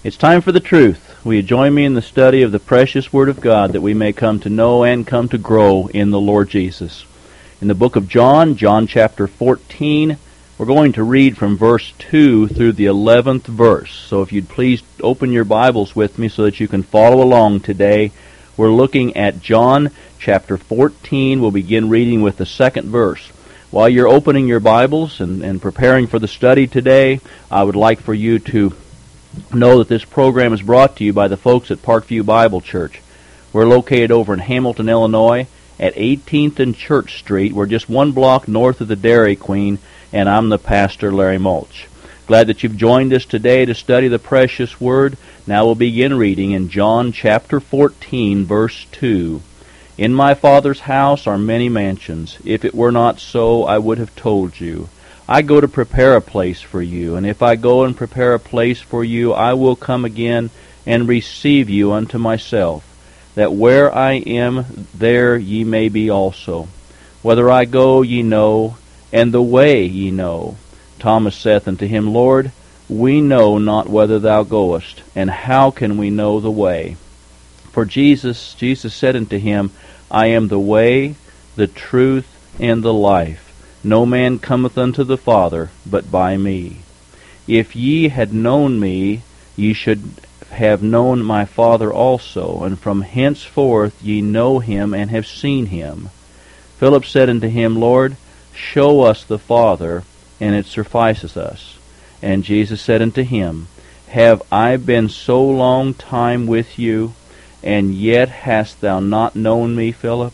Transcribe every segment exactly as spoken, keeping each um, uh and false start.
It's time for the truth. Will you join me in the study of the precious Word of God that we may come to know and come to grow in the Lord Jesus? In the book of John, John chapter fourteen, we're going to read from verse two through the eleventh verse. So if you'd please open your Bibles with me so that you can follow along today. We're looking at John chapter fourteen. We'll begin reading with the second verse. While you're opening your Bibles and, and preparing for the study today, I would like for you to know that this program is brought to you by the folks at Parkview Bible Church. We're located over in Hamilton, Illinois at eighteenth and Church Street. We're just one block north of the Dairy Queen, and I'm the pastor, Larry Mulch. Glad that you've joined us today to study the precious Word. Now we'll begin reading in John chapter fourteen, verse two. In my Father's house are many mansions. If it were not so, I would have told you. I go to prepare a place for you, and if I go and prepare a place for you, I will come again and receive you unto myself, that where I am, there ye may be also. Whither I go ye know, and the way ye know. Thomas saith unto him, Lord, we know not whither thou goest, and how can we know the way? For Jesus, Jesus said unto him, I am the way, the truth, and the life. No man cometh unto the Father but by me. If ye had known me, ye should have known my Father also, and from henceforth ye know him and have seen him. Philip said unto him, Lord, show us the Father, and it sufficeth us. And Jesus said unto him, Have I been so long time with you, and yet hast thou not known me, Philip?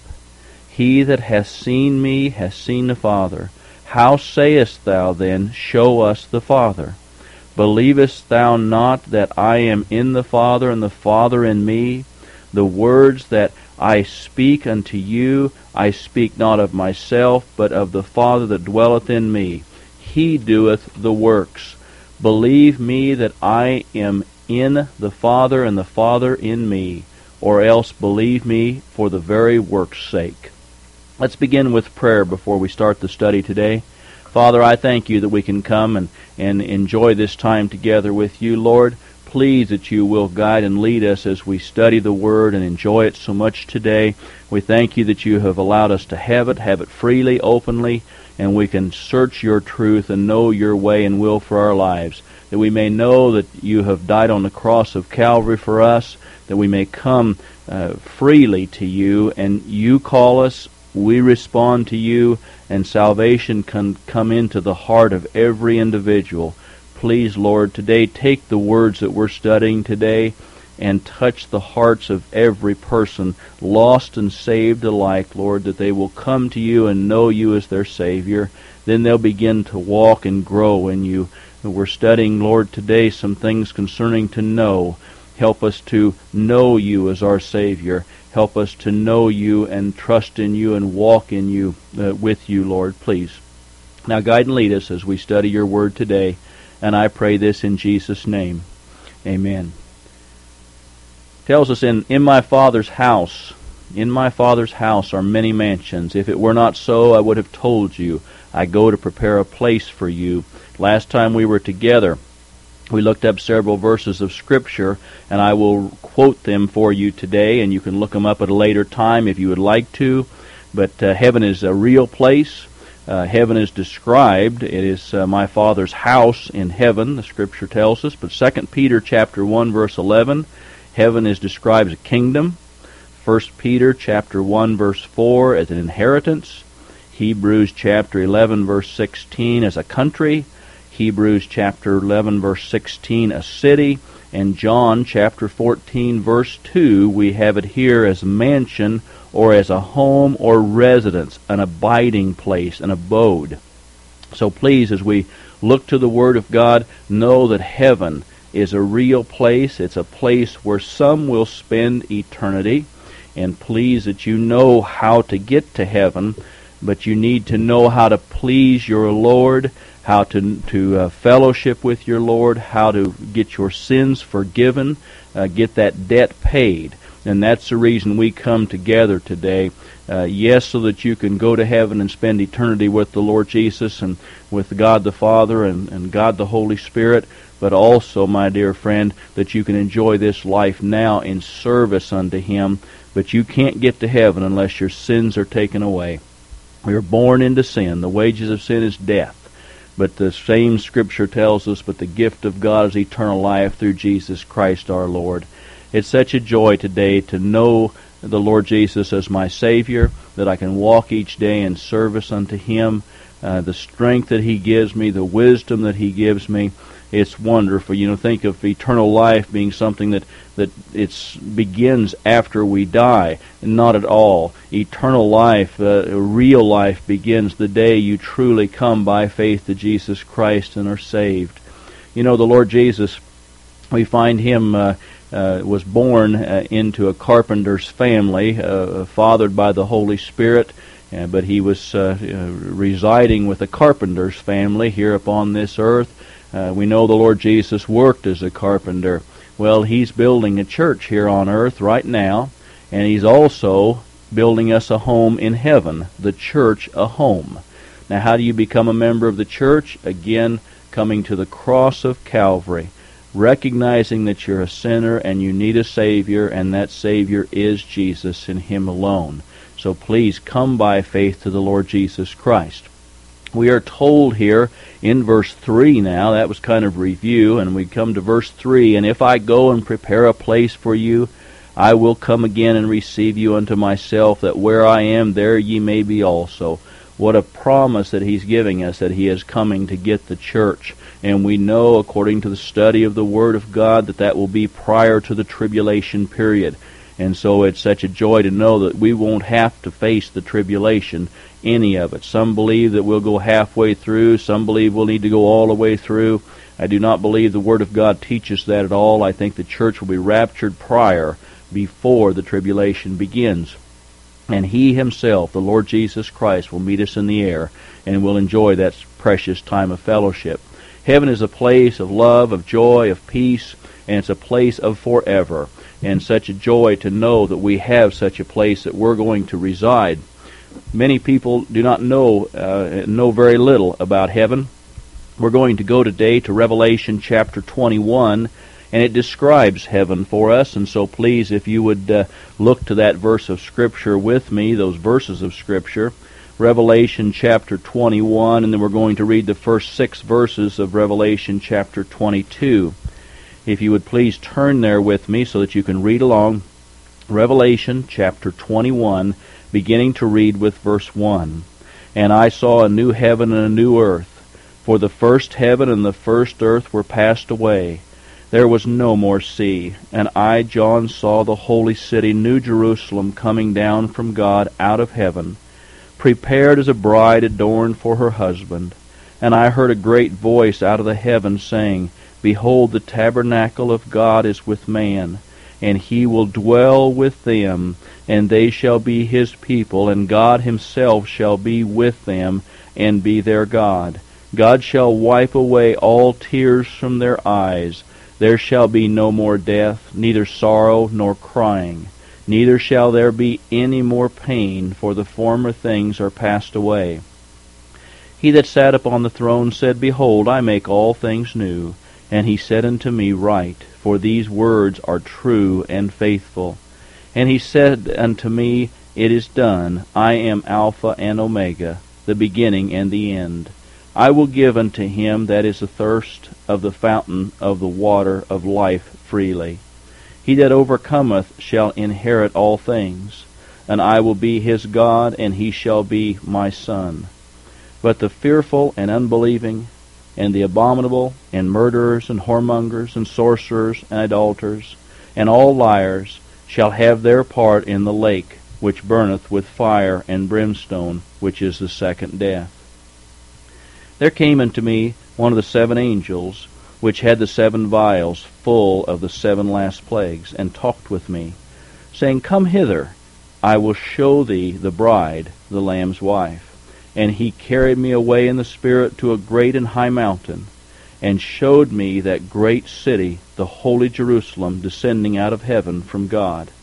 He that hath seen me hath seen the Father. How sayest thou then, Show us the Father? Believest thou not that I am in the Father, and the Father in me? The words that I speak unto you, I speak not of myself, but of the Father that dwelleth in me. He doeth the works. Believe me that I am in the Father, and the Father in me, or else believe me for the very work's sake. Let's begin with prayer before we start the study today. Father, I thank you that we can come and, and enjoy this time together with you. Lord, please that you will guide and lead us as we study the Word and enjoy it so much today. We thank you that you have allowed us to have it, have it freely, openly, and we can search your truth and know your way and will for our lives, that we may know that you have died on the cross of Calvary for us, that we may come uh, freely to you, and you call us, we respond to you, and salvation can come into the heart of every individual. Please, Lord, today take the words that we're studying today and touch the hearts of every person, lost and saved alike, Lord, that they will come to you and know you as their Savior. Then they'll begin to walk and grow in you. And we're studying, Lord, today some things concerning to know. Help us to know you as our Savior. Help us to know you and trust in you and walk in you, uh, with you, Lord, please. Now guide and lead us as we study your word today, and I pray this in Jesus' name. Amen. It tells us in, in my Father's house, in my Father's house are many mansions. If it were not so, I would have told you. I go to prepare a place for you. Last time we were together, we looked up several verses of Scripture, and I will quote them for you today, and you can look them up at a later time if you would like to. But uh, heaven is a real place. Uh, heaven is described. It is uh, my Father's house in heaven, the Scripture tells us. But Second Peter chapter one, verse eleven, heaven is described as a kingdom. First Peter chapter one, verse four, as an inheritance. Hebrews chapter eleven, verse sixteen, as a country. Hebrews chapter eleven, verse sixteen, a city. And John chapter fourteen, verse two, we have it here as mansion, or as a home or residence, an abiding place, an abode. So please, as we look to the Word of God, know that heaven is a real place. It's a place where some will spend eternity. And please that you know how to get to heaven, but you need to know how to please your Lord, how to to uh, fellowship with your Lord, how to get your sins forgiven, uh, get that debt paid. And that's the reason we come together today. Uh, yes, so that you can go to heaven and spend eternity with the Lord Jesus and with God the Father and, and God the Holy Spirit, but also, my dear friend, that you can enjoy this life now in service unto Him. But you can't get to heaven unless your sins are taken away. We are born into sin. The wages of sin is death. But the same Scripture tells us, but the gift of God is eternal life through Jesus Christ our Lord. It's such a joy today to know the Lord Jesus as my Savior, that I can walk each day in service unto Him, uh, the strength that He gives me, the wisdom that He gives me. It's wonderful. You know, think of eternal life being something that, that it's begins after we die. Not at all. Eternal life, uh, real life, begins the day you truly come by faith to Jesus Christ and are saved. You know, the Lord Jesus, we find Him uh, uh, was born uh, into a carpenter's family, uh, fathered by the Holy Spirit, uh, but He was uh, uh, residing with a carpenter's family here upon this earth. Uh, we know the Lord Jesus worked as a carpenter. Well, He's building a church here on earth right now, and He's also building us a home in heaven, the church a home. Now, how do you become a member of the church? Again, coming to the cross of Calvary, recognizing that you're a sinner and you need a Savior, and that Savior is Jesus and Him alone. So please come by faith to the Lord Jesus Christ. We are told here in verse three now, that was kind of review, and we come to verse three, and if I go and prepare a place for you, I will come again and receive you unto myself, that where I am, there ye may be also. What a promise that He's giving us, that He is coming to get the church. And we know, according to the study of the Word of God, that that will be prior to the tribulation period. And so it's such a joy to know that we won't have to face the tribulation, any of it. Some believe that we'll go halfway through. Some believe we'll need to go all the way through. I do not believe the Word of God teaches that at all. I think the church will be raptured prior, before the tribulation begins. And He Himself, the Lord Jesus Christ, will meet us in the air, and we'll enjoy that precious time of fellowship. Heaven is a place of love, of joy, of peace, and it's a place of forever. And such a joy to know that we have such a place that we're going to reside. Many people do not know, uh, know very little about heaven. We're going to go today to Revelation chapter twenty-one, and it describes heaven for us. And so please, if you would uh, look to that verse of Scripture with me, those verses of Scripture, Revelation chapter twenty-one, and then we're going to read the first six verses of Revelation chapter twenty-two. If you would please turn there with me so that you can read along. Revelation chapter twenty-one, beginning to read with verse one. And I saw a new heaven and a new earth, for the first heaven and the first earth were passed away. There was no more sea. And I, John, saw the holy city, New Jerusalem, coming down from God out of heaven, prepared as a bride adorned for her husband. And I heard a great voice out of the heavens saying, Behold, the tabernacle of God is with man, and He will dwell with them, and they shall be His people, and God Himself shall be with them, and be their God. God shall wipe away all tears from their eyes. There shall be no more death, neither sorrow nor crying. Neither shall there be any more pain, for the former things are passed away. He that sat upon the throne said, Behold, I make all things new. And He said unto me, Write, for these words are true and faithful. And He said unto me, It is done. I am Alpha and Omega, the beginning and the end. I will give unto him that is athirst of the fountain of the water of life freely. He that overcometh shall inherit all things, and I will be his God, and he shall be my son. But the fearful and unbelieving, and the abominable, and murderers, and whoremongers, and sorcerers, and idolaters, and all liars, shall have their part in the lake, which burneth with fire and brimstone, which is the second death. There came unto me one of the seven angels, which had the seven vials full of the seven last plagues, and talked with me, saying, Come hither, I will show thee the bride, the Lamb's wife. And he carried me away in the Spirit to a great and high mountain, and showed me that great city, the holy Jerusalem, descending out of heaven from God,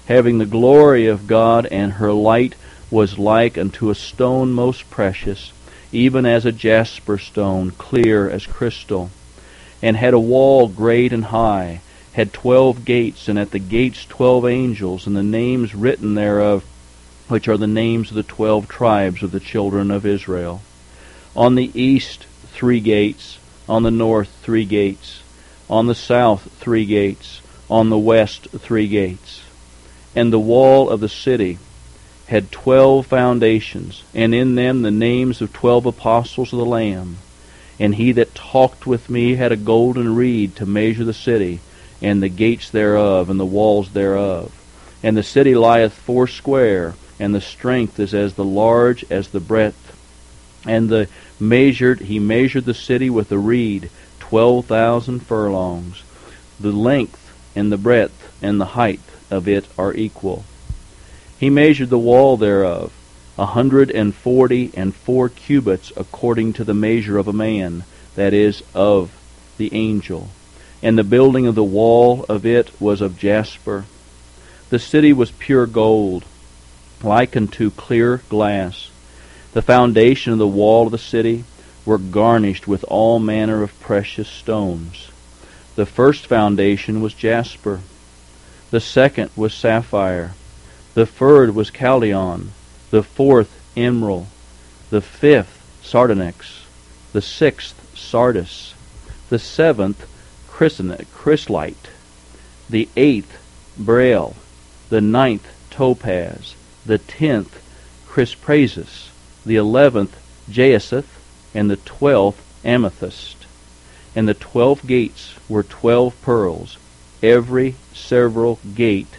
having the glory of God, and her light was like unto a stone most precious, even as a jasper stone, clear as crystal. And had a wall great and high, had twelve gates, and at the gates twelve angels, and the names written thereof, which are the names of the twelve tribes of the children of Israel. On the east three gates, on the north three gates, on the south three gates, on the west three gates. And the wall of the city had twelve foundations, and in them the names of twelve apostles of the Lamb. And he that talked with me had a golden reed to measure the city, and the gates thereof, and the walls thereof. And the city lieth foursquare, and the strength is as the large as the breadth. And the measured he measured the city with a reed, twelve thousand furlongs. The length and the breadth and the height of it are equal. He measured the wall thereof, a hundred and forty and four cubits, according to the measure of a man, that is, of the angel. And the building of the wall of it was of jasper. The city was pure gold, like unto clear glass. The foundation of the wall of the city were garnished with all manner of precious stones. The first foundation was jasper. The second was sapphire. The third was chaldeon. The fourth emerald. The fifth sardonyx. The sixth sardis. The seventh chrysolite. The eighth beryl. The ninth topaz. The tenth chrysoprasus. The eleventh jacinth, and the twelfth amethyst. And the twelve gates were twelve pearls. Every several gate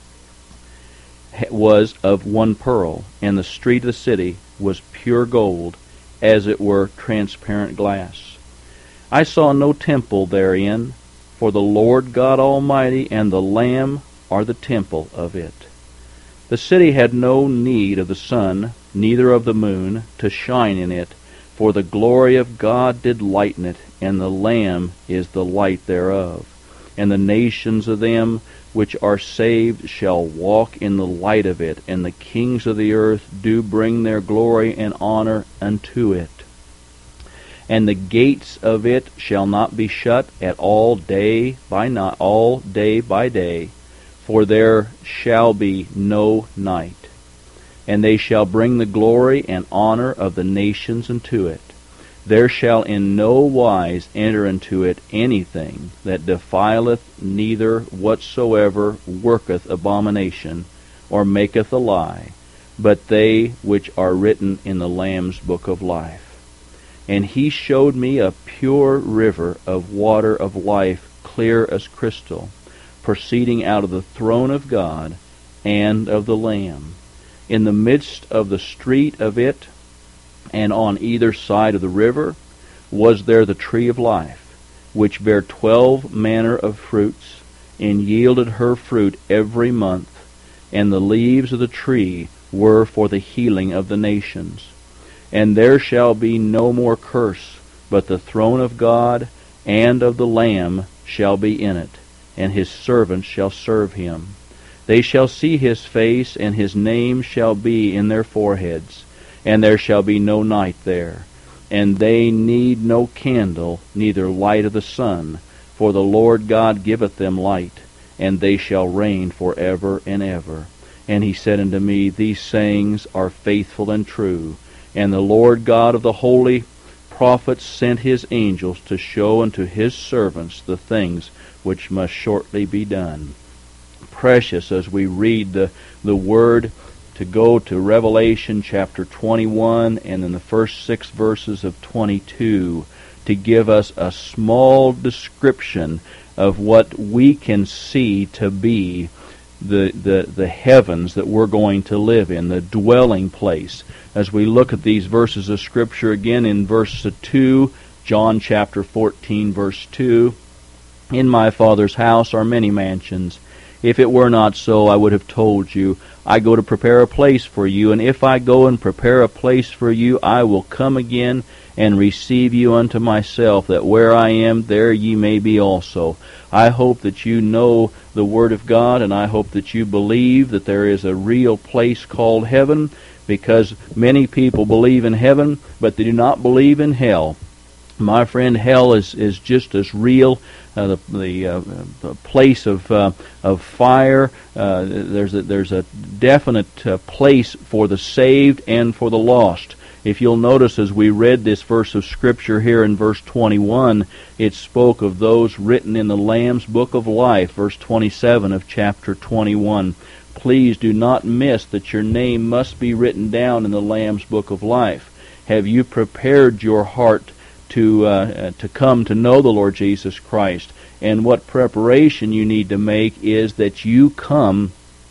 was of one pearl, and the street of the city was pure gold, as it were transparent glass. I saw no temple therein, for the Lord God Almighty and the Lamb are the temple of it. The city had no need of the sun, neither of the moon, to shine in it, for the glory of God did lighten it, and the Lamb is the light thereof. And the nations of them which are saved shall walk in the light of it, and the kings of the earth do bring their glory and honor unto it. And the gates of it shall not be shut at all day by night, all day by day, for there shall be no night. And they shall bring the glory and honor of the nations unto it. There shall in no wise enter into it anything that defileth, neither whatsoever worketh abomination, or maketh a lie, but they which are written in the Lamb's book of life. And he showed me a pure river of water of life, clear as crystal, proceeding out of the throne of God and of the Lamb. In the midst of the street of it, and on either side of the river, was there the tree of life, which bare twelve manner of fruits, and yielded her fruit every month, and the leaves of the tree were for the healing of the nations. And there shall be no more curse, but the throne of God and of the Lamb shall be in it, and his servants shall serve him. They shall see his face, and his name shall be in their foreheads. And there shall be no night there. And they need no candle, neither light of the sun, for the Lord God giveth them light, and they shall reign for ever and ever. And he said unto me, These sayings are faithful and true. And the Lord God of the holy prophets sent his angels to show unto his servants the things which must shortly be done. Precious as we read the, the word, to go to Revelation chapter twenty-one and in the first six verses of twenty-two to give us a small description of what we can see to be the, the, the heavens that we're going to live in, the dwelling place. As we look at these verses of Scripture again in verse two, John chapter fourteen, verse two, In my Father's house are many mansions. If it were not so, I would have told you. I go to prepare a place for you, and if I go and prepare a place for you, I will come again and receive you unto myself, that where I am, there ye may be also. I hope that you know the Word of God, and I hope that you believe that there is a real place called heaven, because many people believe in heaven, but they do not believe in hell. My friend, hell is, is just as real. Uh, the the uh, place of uh, of fire. Uh, there's a, there's a definite uh, place for the saved and for the lost. If you'll notice, as we read this verse of Scripture here in verse twenty-one, it spoke of those written in the Lamb's Book of Life, verse twenty-seven of chapter twenty-one. Please do not miss that your name must be written down in the Lamb's Book of Life. Have you prepared your heart to uh, to come to know the Lord Jesus Christ? And what preparation you need to make is that you come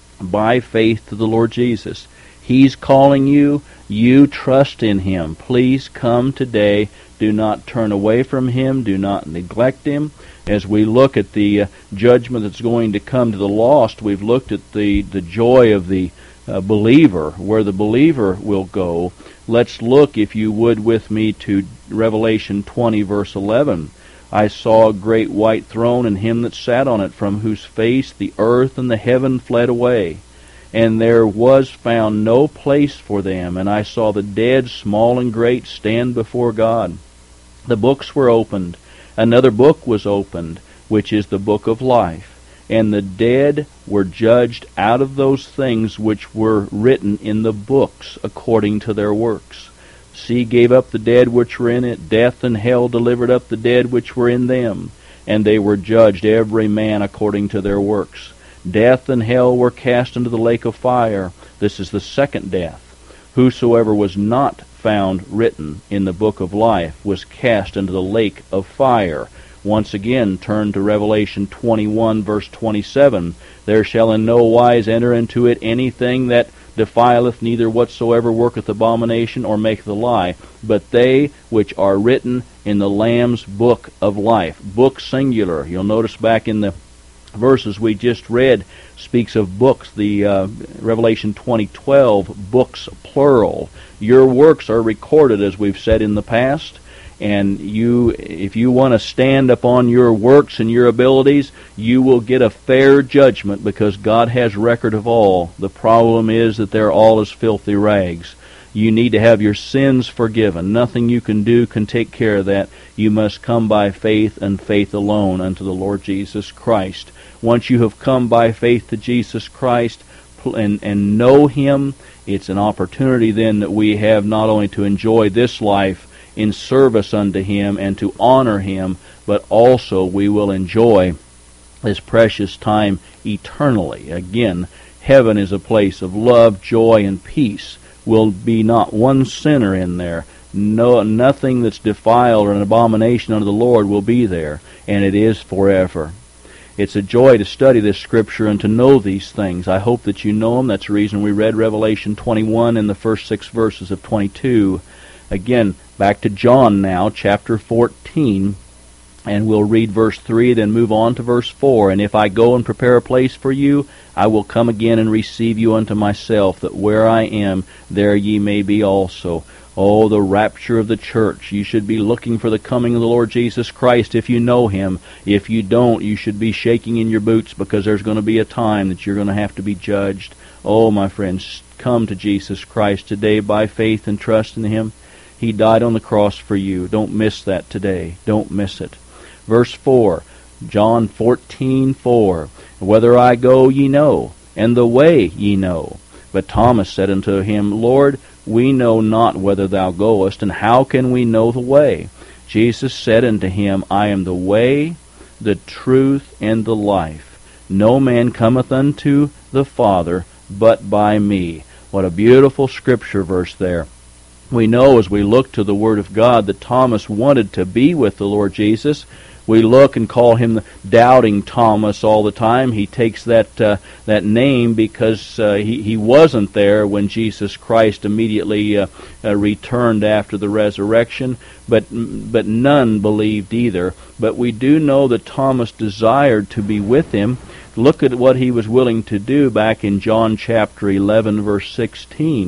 by faith to the Lord Jesus. He's calling you. You trust in Him. Please come today. Do not turn away from Him. Do not neglect Him. As we look at the uh, judgment that's going to come to the lost, we've looked at the, the joy of the uh, believer, where the believer will go. Let's look, if you would, with me to Revelation twenty, verse eleven. I saw a great white throne, and him that sat on it, from whose face the earth and the heaven fled away. And there was found no place for them. And I saw the dead, small and great, stand before God. The books were opened. Another book was opened, which is the book of life. And the dead were judged out of those things which were written in the books, according to their works. Sea gave up the dead which were in it. Death and hell delivered up the dead which were in them. And they were judged every man according to their works. Death and hell were cast into the lake of fire. This is the second death. Whosoever was not found written in the book of life was cast into the lake of fire. Once again, turn to Revelation twenty-one, verse twenty-seven. There shall in no wise enter into it anything that defileth, neither whatsoever worketh abomination or maketh a lie, but they which are written in the Lamb's book of life. Book singular. You'll notice back in the verses we just read, speaks of books. The uh, Revelation twenty twelve, books plural. Your works are recorded, as we've said in the past. And you, if you want to stand upon your works and your abilities, you will get a fair judgment, because God has record of all. The problem is that they're all as filthy rags. You need to have your sins forgiven. Nothing you can do can take care of that. You must come by faith, and faith alone, unto the Lord Jesus Christ. Once you have come by faith to Jesus Christ and, and know Him, it's an opportunity then that we have not only to enjoy this life in service unto Him and to honor Him, but also we will enjoy this precious time eternally. Again, heaven is a place of love, joy, and peace. Will be not one sinner in there. No, nothing that's defiled or an abomination unto the Lord will be there, and it is forever. It's a joy to study this Scripture and to know these things. I hope that you know them. That's the reason we read Revelation twenty-one and the first six verses of twenty-two. Again, back to John now, chapter fourteen, and we'll read verse three, then move on to verse four. And if I go and prepare a place for you, I will come again and receive you unto myself, that where I am, there ye may be also. Oh, the rapture of the church. You should be looking for the coming of the Lord Jesus Christ if you know Him. If you don't, you should be shaking in your boots, because there's going to be a time that you're going to have to be judged. Oh, my friends, come to Jesus Christ today by faith and trust in Him. He died on the cross for you. Don't miss that today. Don't miss it. Verse four, John fourteen four. Whither I go ye know, and the way ye know. But Thomas said unto Him, Lord, we know not whither thou goest, and how can we know the way? Jesus said unto him, I am the way, the truth, and the life. No man cometh unto the Father but by me. What a beautiful Scripture verse there. We know as we look to the Word of God that Thomas wanted to be with the Lord Jesus. We look and call him the Doubting Thomas all the time. He takes that uh, that name because uh, he, he wasn't there when Jesus Christ immediately uh, uh, returned after the resurrection, but but none believed either. But we do know that Thomas desired to be with him. Look at what he was willing to do back in John chapter eleven, verse sixteen.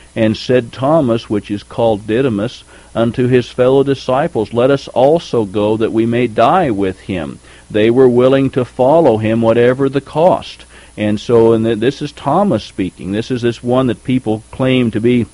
And said Thomas, which is called Didymus, unto his fellow disciples, Let us also go, that we may die with him. They were willing to follow him, whatever the cost. And so, and this is Thomas speaking. This is this one that people claim to be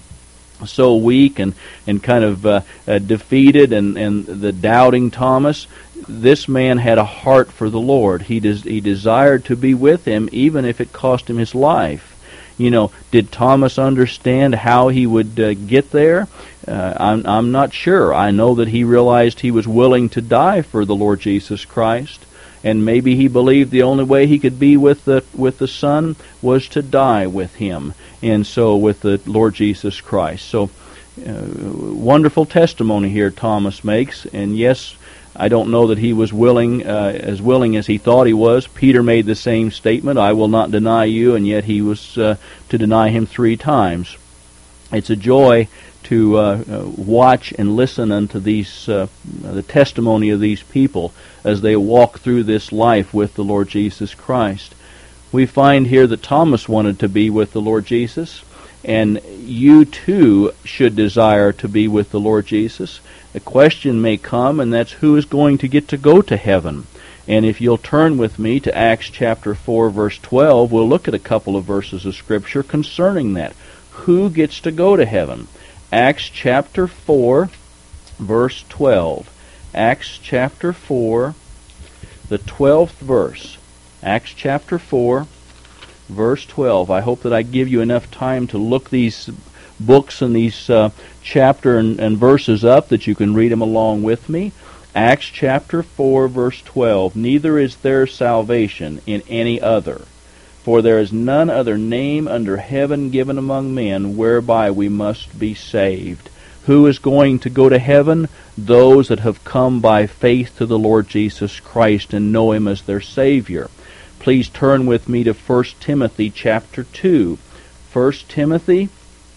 so weak and, and kind of uh, uh, defeated, and, and the doubting Thomas. This man had a heart for the Lord. He des- he desired to be with him, even if it cost him his life. You know, did Thomas understand how he would uh, get there? Uh, I'm, I'm not sure. I know that he realized he was willing to die for the Lord Jesus Christ, and maybe he believed the only way he could be with the with the Son was to die with him, and so with the Lord Jesus Christ. So, uh, wonderful testimony here Thomas makes, and yes, I don't know that he was willing, uh, as willing as he thought he was. Peter made the same statement, I will not deny you, and yet he was uh, to deny him three times. It's a joy to uh, uh, watch and listen unto these, uh, the testimony of these people as they walk through this life with the Lord Jesus Christ. We find here that Thomas wanted to be with the Lord Jesus, and you too should desire to be with the Lord Jesus. A question may come, and that's who is going to get to go to heaven. And if you'll turn with me to Acts chapter four, verse twelve, we'll look at a couple of verses of Scripture concerning that. Who gets to go to heaven? Acts chapter four, verse twelve. Acts chapter four, the twelfth verse. Acts chapter four, verse twelve. I hope that I give you enough time to look these books and these uh, chapter and, and verses up that you can read them along with me. Acts chapter four, verse twelve. Neither is there salvation in any other, for there is none other name under heaven given among men whereby we must be saved. Who is going to go to heaven? Those that have come by faith to the Lord Jesus Christ and know Him as their Savior. Please turn with me to First Timothy chapter two. First Timothy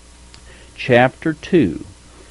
chapter two.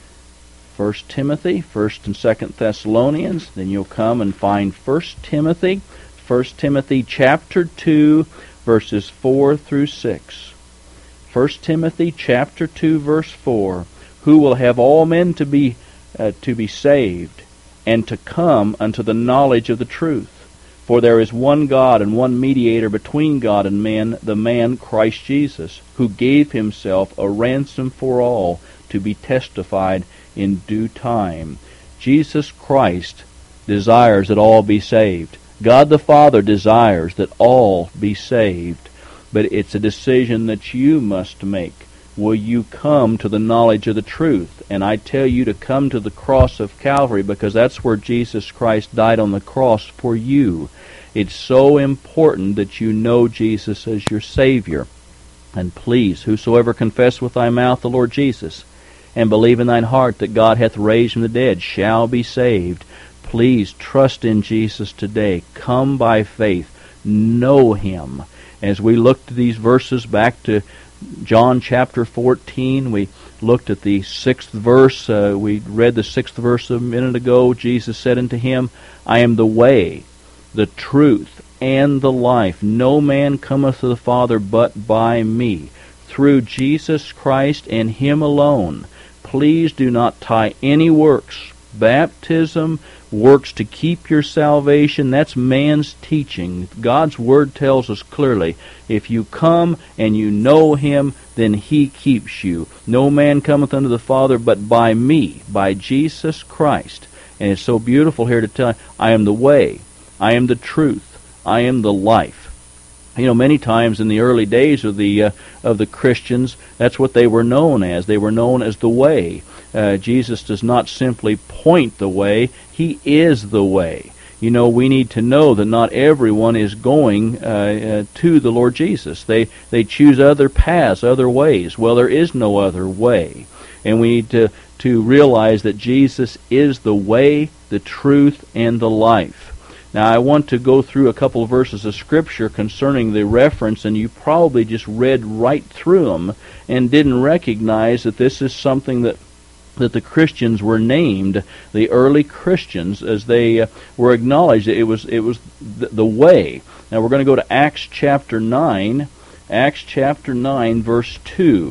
First Timothy, First and Second Thessalonians. Then you'll come and find First Timothy. First Timothy chapter two, verses four through six. First Timothy chapter two, verse four. Who will have all men to be uh, to be saved, and to come unto the knowledge of the truth. For there is one God and one mediator between God and men, the man Christ Jesus, who gave himself a ransom for all, to be testified in due time. Jesus Christ desires that all be saved. God the Father desires that all be saved. But it's a decision that you must make. Will you come to the knowledge of the truth? And I tell you to come to the cross of Calvary, because that's where Jesus Christ died on the cross for you. It's so important that you know Jesus as your Savior. And please, whosoever confess with thy mouth the Lord Jesus, and believe in thine heart that God hath raised from the dead, shall be saved. Please trust in Jesus today. Come by faith. Know Him. As we looked at these verses back to John chapter fourteen, we looked at the sixth verse. Uh, we read the sixth verse a minute ago. Jesus said unto him, I am the way, the truth, and the life. No man cometh to the Father but by me. Through Jesus Christ and Him alone. Please do not tie any works. Baptism, works to keep your salvation, that's man's teaching. God's Word tells us clearly, if you come and you know Him, then He keeps you. No man cometh unto the Father but by me, by Jesus Christ. And it's so beautiful here to tell you, I am the way, I am the truth, I am the life. You know, many times in the early days of the uh, of the Christians, that's what they were known as. They were known as the way. Uh, Jesus does not simply point the way, He is the way. You know, we need to know that not everyone is going uh, uh, to the Lord Jesus. They they choose other paths, other ways. Well, there is no other way. And we need to, to realize that Jesus is the way, the truth, and the life. Now, I want to go through a couple of verses of Scripture concerning the reference, and you probably just read right through them and didn't recognize that this is something that that the Christians were named, the early Christians, as they uh, were acknowledged. It was it was the, the way. Now, we're going to go to Acts chapter nine, Acts chapter nine, verse two.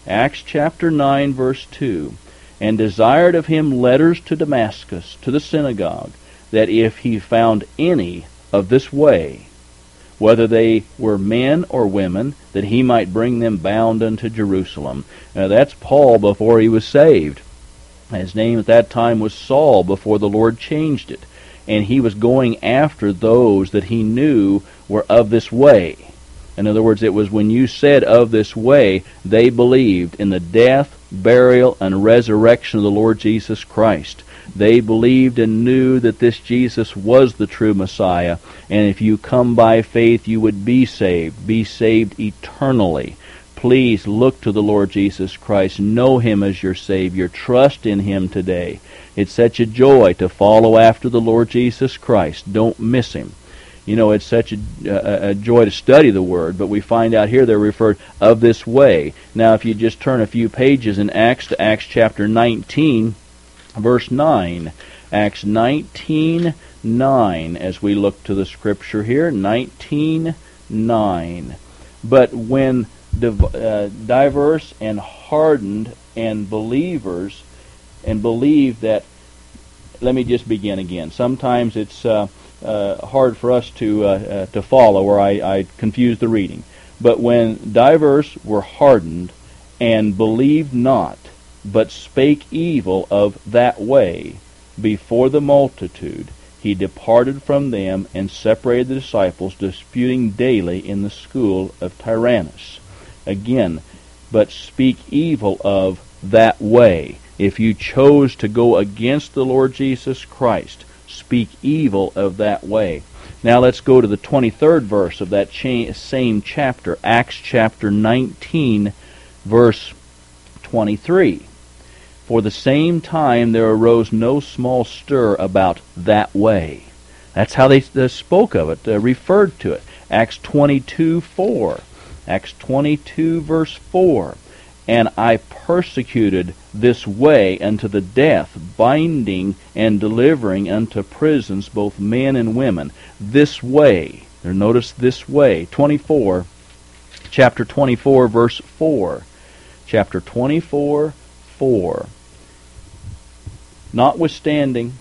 Acts chapter nine, verse two. And desired of him letters to Damascus, to the synagogue, that if he found any of this way, whether they were men or women, that he might bring them bound unto Jerusalem. Now that's Paul before he was saved. His name at that time was Saul before the Lord changed it. And he was going after those that he knew were of this way. In other words, it was when you said of this way, they believed in the death, burial, and resurrection of the Lord Jesus Christ. They believed and knew that this Jesus was the true Messiah, and if you come by faith, you would be saved, be saved eternally. Please look to the Lord Jesus Christ. Know Him as your Savior. Trust in Him today. It's such a joy to follow after the Lord Jesus Christ. Don't miss Him. You know, it's such a, a, a joy to study the Word, but we find out here they're referred of this way. Now, if you just turn a few pages in Acts to Acts chapter nineteen, verse nine. Acts nineteen, nine, as we look to the Scripture here. nineteen, nine. But when div- uh, diverse and hardened and believers, and believe that, let me just begin again. Sometimes it's uh, uh, hard for us to uh, uh, to follow, or I, I confuse the reading. But when divers were hardened and believed not, but spake evil of that way before the multitude, he departed from them and separated the disciples, disputing daily in the school of Tyrannus. Again, but speak evil of that way. If you chose to go against the Lord Jesus Christ, speak evil of that way. Now let's go to the twenty-third verse of that cha- same chapter, Acts chapter nineteen, verse twenty-three. For the same time there arose no small stir about that way. That's how they uh, spoke of it, uh, referred to it. Acts twenty-two, four. Acts twenty-two, verse four. And I persecuted this way unto the death, binding and delivering unto prisons both men and women. This way. There, notice this way. twenty-four, chapter twenty-four, verse four. Chapter twenty-four, four. Notwithstanding,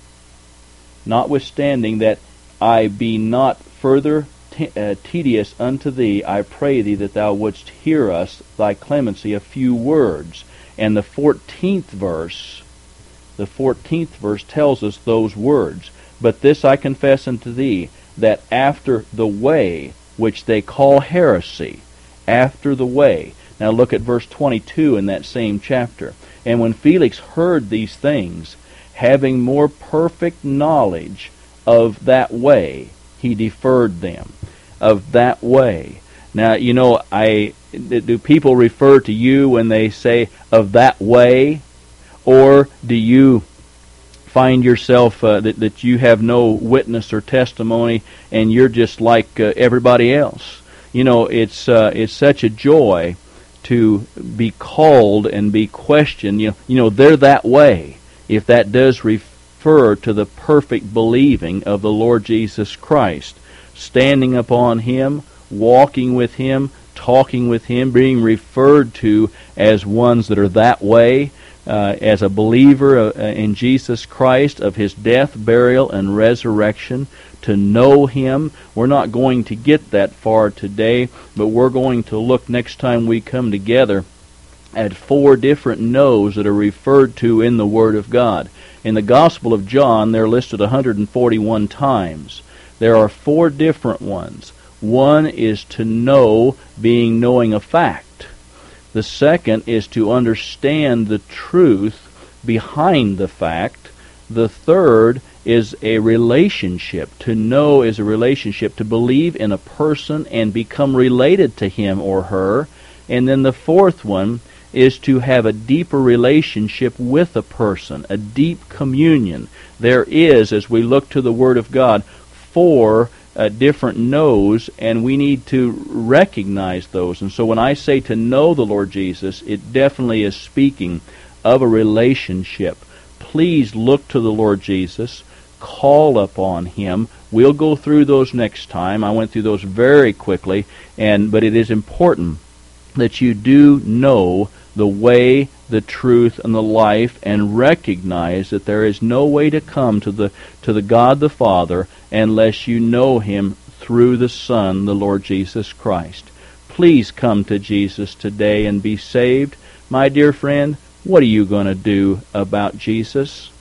notwithstanding that I be not further T- uh, tedious unto thee, I pray thee that thou wouldst hear us, thy clemency, a few words. And the fourteenth verse, the fourteenth verse tells us those words. But this I confess unto thee, that after the way which they call heresy, after the way. Now look at verse twenty-two in that same chapter. And when Felix heard these things, having more perfect knowledge of that way, he deferred them. Of that way. Now, you know, I do people refer to you when they say of that way? Or do you find yourself uh, that, that you have no witness or testimony and you're just like uh, everybody else? You know, it's uh, it's such a joy to be called and be questioned. You know, you know, they're that way. If that does refer to the perfect believing of the Lord Jesus Christ, standing upon Him, walking with Him, talking with Him, being referred to as ones that are that way, uh, as a believer uh, in Jesus Christ, of His death, burial, and resurrection, to know Him. We're not going to get that far today, but we're going to look next time we come together at four different knows that are referred to in the Word of God. In the Gospel of John, they're listed one hundred forty-one times. There are four different ones. One is to know, being knowing a fact. The second is to understand the truth behind the fact. The third is a relationship. To know is a relationship, to believe in a person and become related to him or her. And then the fourth one is to have a deeper relationship with a person, a deep communion. There is, as we look to the Word of God, four uh, different knows, and we need to recognize those. And so when I say to know the Lord Jesus, it definitely is speaking of a relationship. Please look to the Lord Jesus. Call upon Him. We'll go through those next time. I went through those very quickly, and but it is important that you do know the way, the truth, and the life, and recognize that there is no way to come to the to the God the Father unless you know Him through the Son, the Lord Jesus Christ. Please come to Jesus today and be saved. My dear friend, what are you going to do about Jesus?